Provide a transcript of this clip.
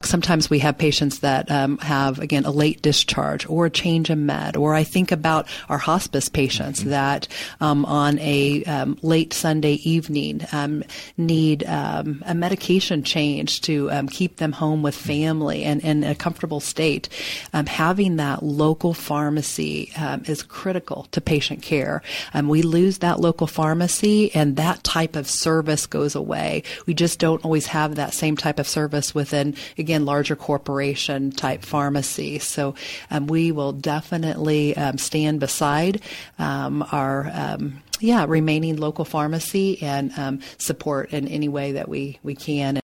sometimes we have patients that have, again, a late discharge or a change in med, or I think about our hospice patients that on a late Sunday evening need a medication change to keep them home with family and in a comfortable state. Having that local pharmacy is critical to patient care. We lose that local pharmacy, and that type of service goes away. We just don't always have that same type of service within, again, larger corporation type pharmacy. So we will definitely stand beside our remaining local pharmacy and support in any way that we can.